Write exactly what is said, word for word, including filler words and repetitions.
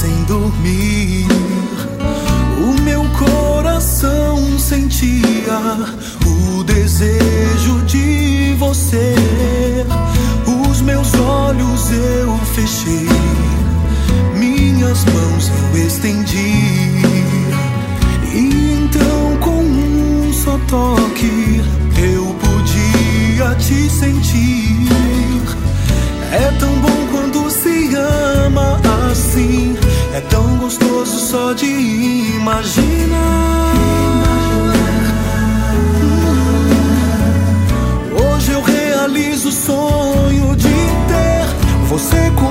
sem dormir. O meu coração sentia o desejo de você. Os meus olhos eu fechei, minhas mãos eu estendi. E então com um só toque eu podia te sentir. É tão bom quando se ama assim, é tão gostoso só de imaginar. Hoje eu realizo o sonho de ter você comigo.